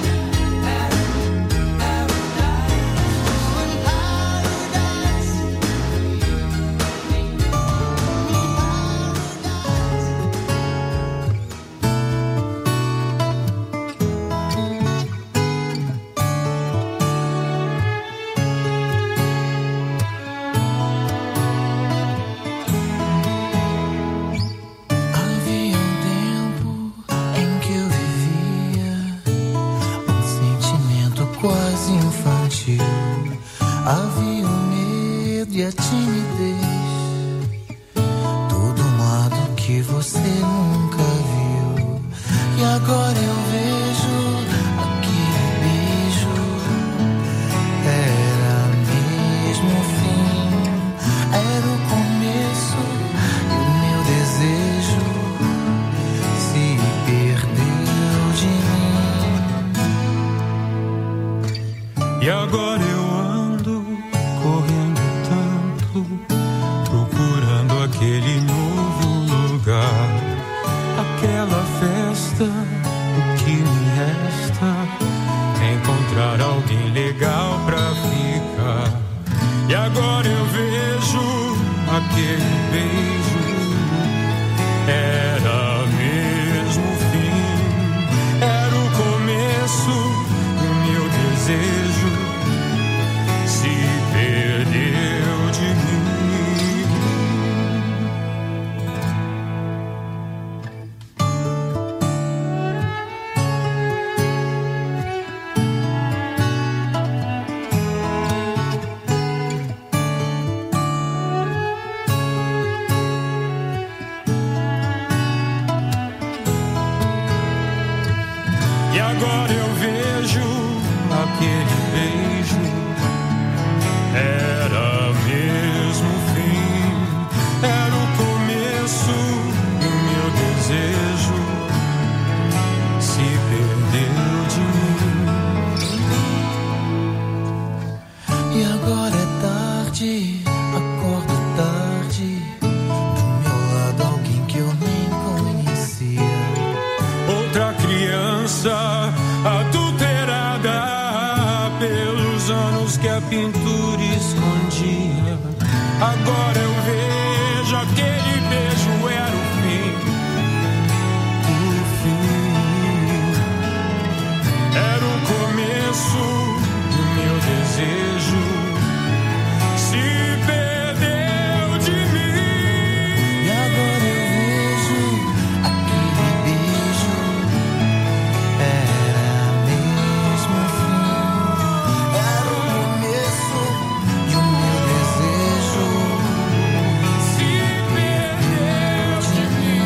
[SPEAKER 7] Havia um tempo em que eu vivia um sentimento quase infantil. Havia o medo e a timidez, todo modo que você nunca viu. E agora eu vejo aquele beijo, era mesmo o fim, era o começo e o meu desejo se perdeu de mim.
[SPEAKER 9] E agora eu ando correndo tanto, procurando aquele novo lugar, aquela festa. O que me resta é encontrar alguém legal pra ficar. E agora eu vejo aquele beijo, era mesmo o fim, era o começo e o meu desejo se perdeu de mim. agora eu vejo aquele beijo era mesmo o fim, era o começo e o meu desejo se perdeu de mim.
[SPEAKER 7] E agora é tarde, acordo tarde, do meu lado alguém que eu nem conhecia.
[SPEAKER 9] Outra criança adulterada pelos anos que a pintura escondia. Agora eu vejo aquele beijo era o fim, o fim. Era o começo do meu desejo se perdeu de mim.
[SPEAKER 7] E agora eu vejo aquele beijo era mesmo o fim, era o começo e o meu desejo se perdeu de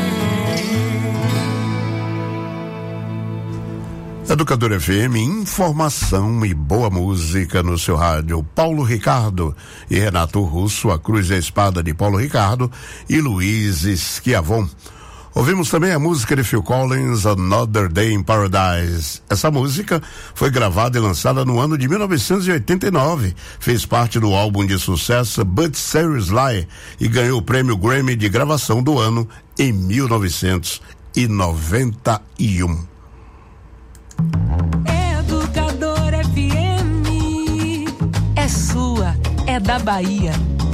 [SPEAKER 7] mim.
[SPEAKER 6] Educador F M, informação e boa música no seu rádio. Paulo Ricardo e Renato Russo, A Cruz e a Espada de Paulo Ricardo e Luiz Schiavon. Ouvimos também a música de Phil Collins, Another Day in Paradise. Essa música foi gravada e lançada no ano de mil novecentos e oitenta e nove. Fez parte do álbum de sucesso But Seriously e ganhou o prêmio Grammy de gravação do ano em mil novecentos e noventa e um.
[SPEAKER 5] Educador F M é sua, é da Bahia.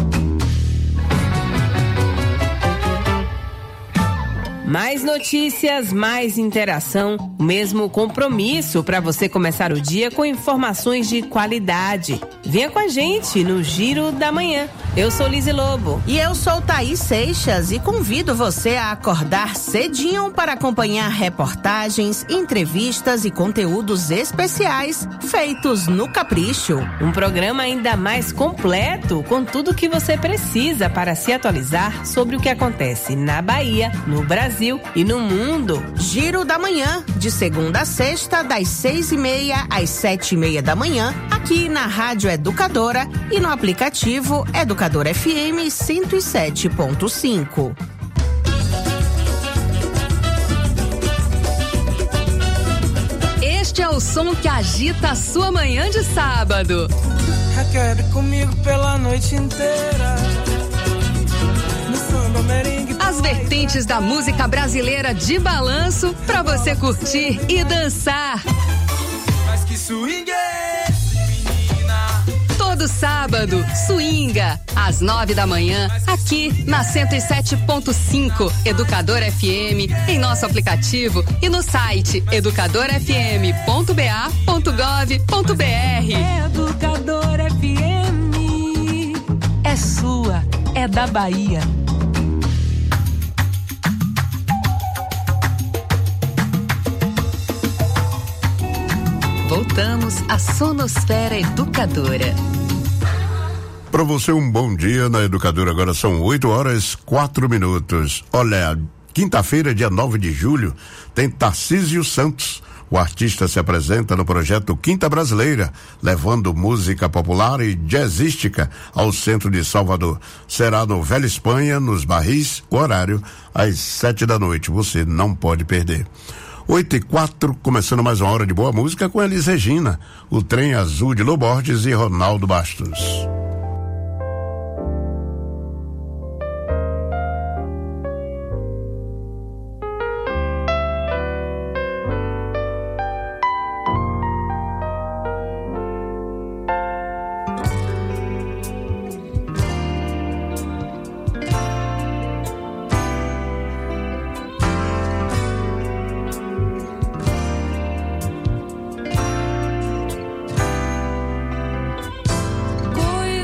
[SPEAKER 5] Mais notícias, mais interação, o mesmo compromisso para você começar o dia com informações de qualidade. Venha com a gente no Giro da Manhã. Eu sou Lise Lobo.
[SPEAKER 1] E eu sou Thaís Seixas e convido você a acordar cedinho para acompanhar reportagens, entrevistas e conteúdos especiais feitos no Capricho.
[SPEAKER 5] Um programa ainda mais completo, com tudo que você precisa para se atualizar sobre o que acontece na Bahia, no Brasil e no mundo.
[SPEAKER 1] Giro da Manhã, de segunda a sexta, das seis e meia às sete e meia da manhã, aqui na Rádio Educadora e no aplicativo Educadora F M cento e sete ponto cinco.
[SPEAKER 10] Este é o som que agita a sua manhã de sábado.
[SPEAKER 7] Quer comigo pela noite inteira. No samba, merengue,
[SPEAKER 10] As vertentes da música brasileira de balanço pra você curtir e dançar.
[SPEAKER 7] mas que swing é esse, menina?
[SPEAKER 10] Todo sábado, swinga, às nove da manhã, aqui na cento e sete ponto cinco, Educador F M, em nosso aplicativo e no site educador f m ponto b a ponto gov ponto b r.
[SPEAKER 5] Educador F M é sua, é da Bahia.
[SPEAKER 10] Voltamos à Sonosfera Educadora.
[SPEAKER 6] Para você um bom dia na Educadora. Agora são oito horas quatro minutos. Olha, quinta-feira, dia nove de julho, tem Tarcísio Santos. O artista se apresenta no projeto Quinta Brasileira, levando música popular e jazzística ao centro de Salvador. Será no Velha Espanha, nos Barris, o horário às sete da noite. Você não pode perder. Oito e quatro, começando mais uma hora de boa música com Elis Regina, O Trem Azul de Loborges e Ronaldo Bastos.
[SPEAKER 8] Coisa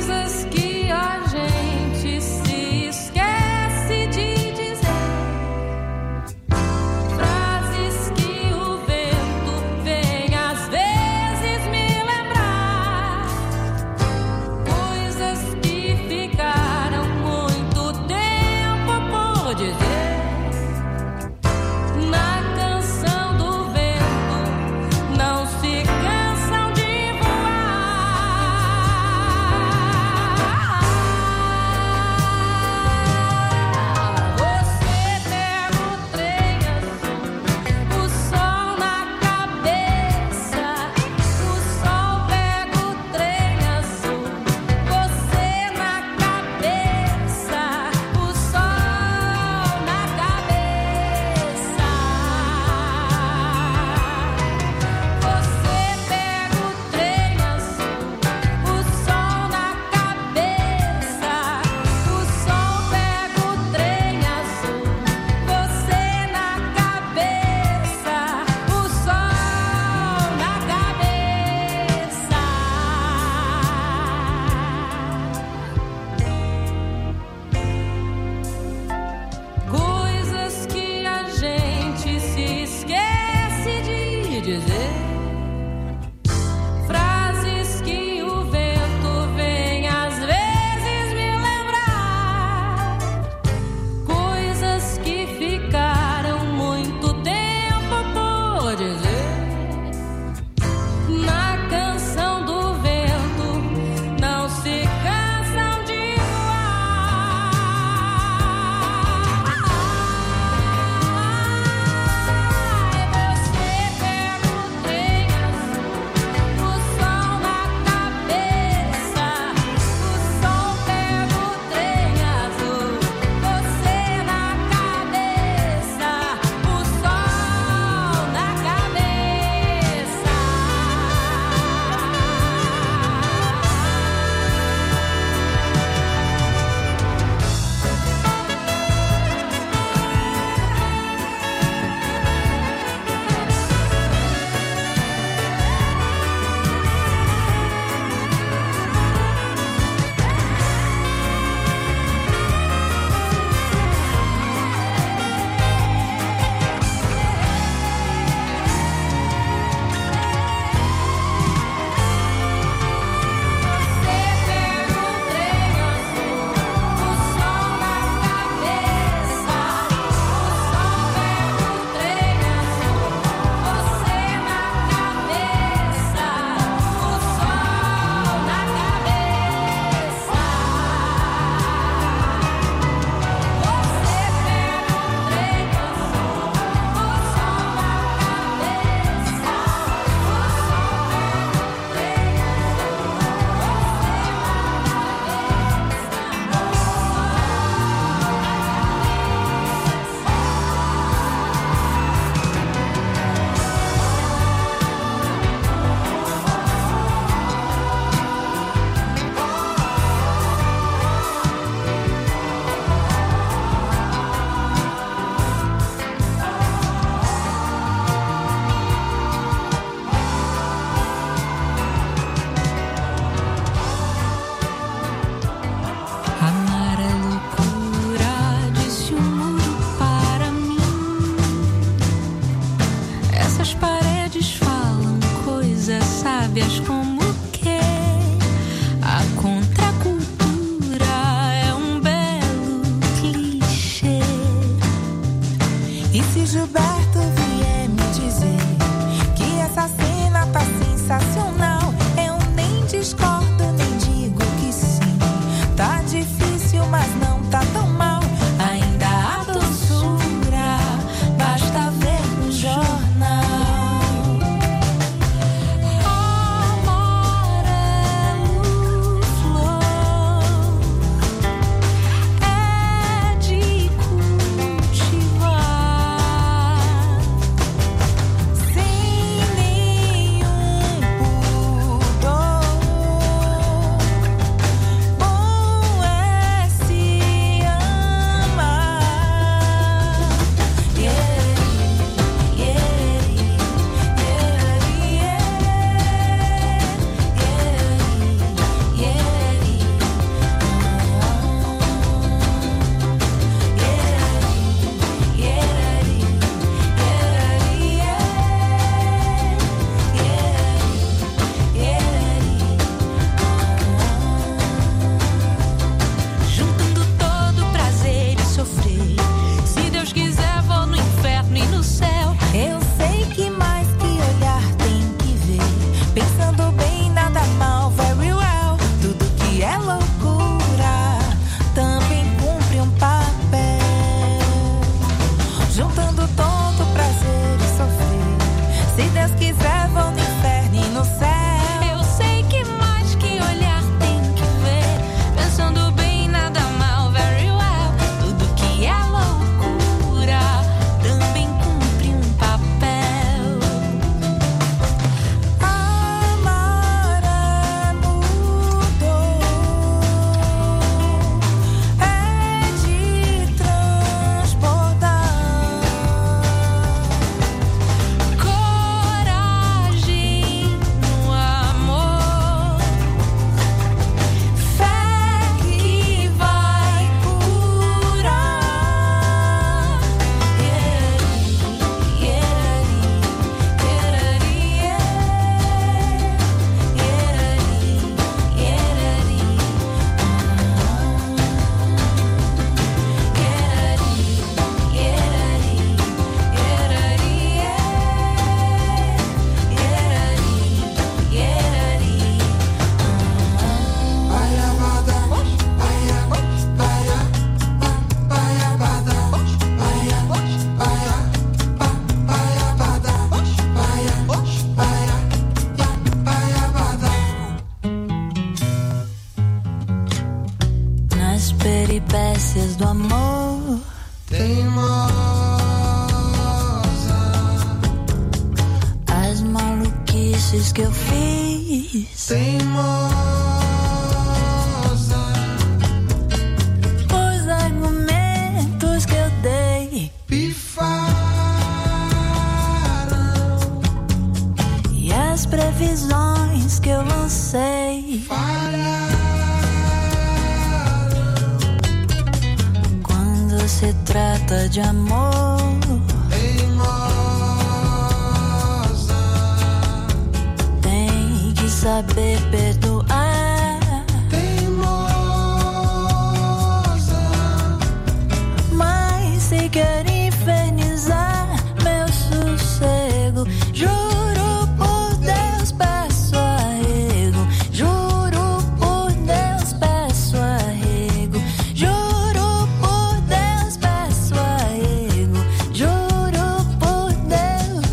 [SPEAKER 11] E se Gilberto vier me dizer que essa cena tá sensacional, eu nem discordo, nem digo que sim. Tá difícil, mas não tá tão mal. Ainda há doçura, basta ver no jornal. Amarelo flor é de cultivar sem nenhum pudor. Bom é se amar. Yeah, yeah, juntando todo prazer e sofrer. Se Deus quiser, vou no inferno e no céu. Eu sei que mais que olhar tem que ver. Pensando bem, nada mal, very well. Tudo que é loucura também cumpre um papel. Juntando todo prazer e sofrer. Se Deus quiser, vou no inferno e no céu. Eu sei que mais que olhar tem que ver. Pensando bem, nada mal, very well. Tudo que é loucura também cumpre um papel. Amarelo dor é de transbordar coragem no amor, fé que vai curar. Nas peripécias do amor, as maluquices que eu fiz, os argumentos que eu dei, e as previsões que eu lancei, quando se trata de amor, tem que saber perdoar. Mas se quer infernizar meu sossego, juro por Deus, peço arrego. Juro por Deus, peço arrego. Juro por Deus, peço arrego. Juro por Deus.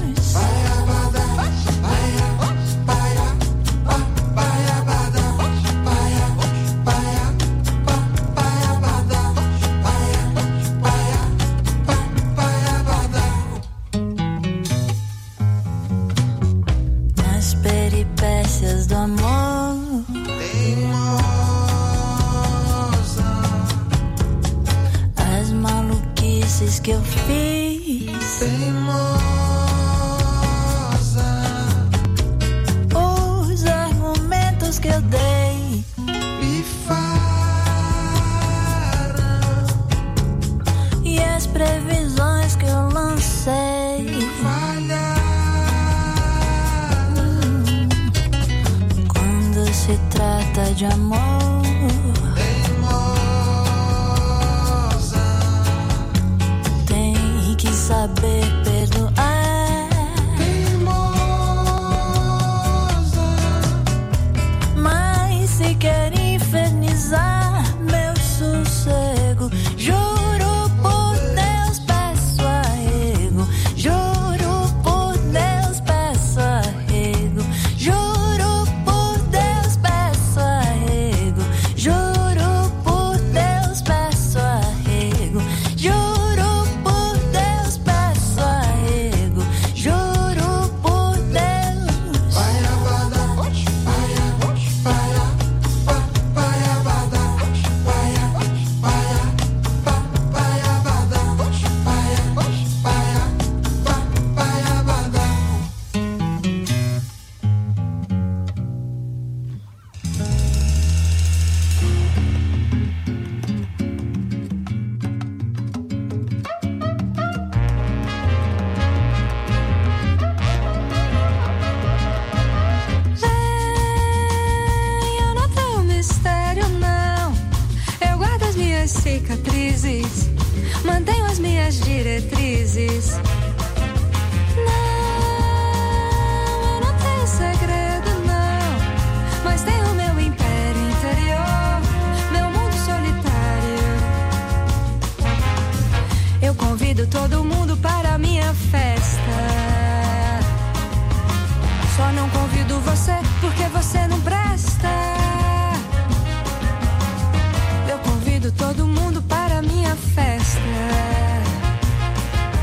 [SPEAKER 11] Nas peripécias do amor, as maluquices que eu fiz, os argumentos que eu dei, e as previsões que eu lancei, quando se trata de amor, tem que saber perdoar. Teimosa, mas se quer infernizar meu sossego, juro por Deus peço arrego, juro por Deus peço arrego, juro por Deus peço arrego, juro por Deus peço arrego, juro por Deus peço arrego, juro por Deus. Eu não tenho mistério, não. Eu guardo as minhas cicatrizes, mantenho as minhas diretrizes. Não, eu não tenho segredo, não. Mas tenho meu império interior, meu mundo solitário. Eu convido todo mundo